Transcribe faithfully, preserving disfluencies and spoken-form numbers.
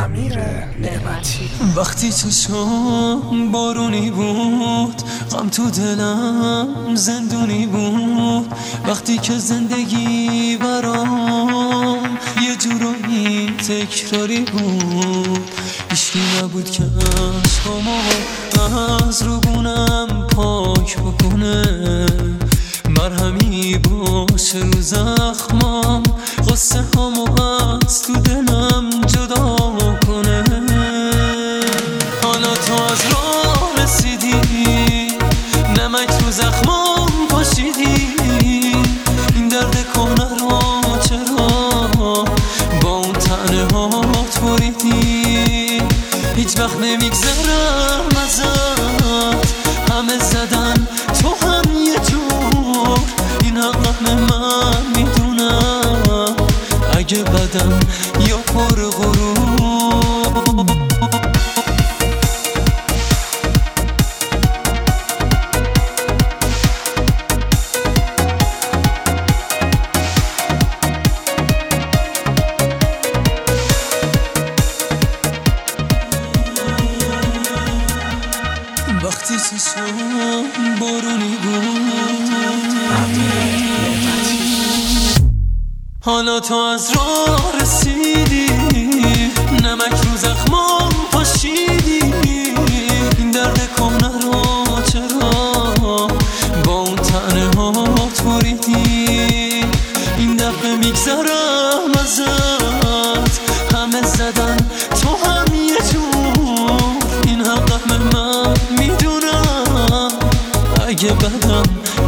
امیر نعمتی. وقتی تو شام بارونی بود، غم تو دلم زندونی بود. وقتی که زندگی برام یه جورایی تکراری بود، هیچکی نبود که عشقامو از روبونم پاک بکنه، مرهمی باشه رو زخمام، غصه هامو از تو دلم جدا کنه. حالا تو از راه رسیدی، نمک تو زخمام پاشیدی، این درد کهنه رو چرا با اون طعنه هات بریدی؟ هیچ وقت نمیگذرم ازت، همه زدن تو هم یه جور، این حق من میدونم، اگه بدم یا پر غرور. وقتی تو شام بارونی بود، حالا تو از راه رسیدی، نمک رو زخمام پاشیدی، این درد کهنه رو چرا با اون طعنه هات بریدی؟ این دفعه میگذرم ازت، همه زدن تو هم یه جور، این حق من میدونم، اگه بدم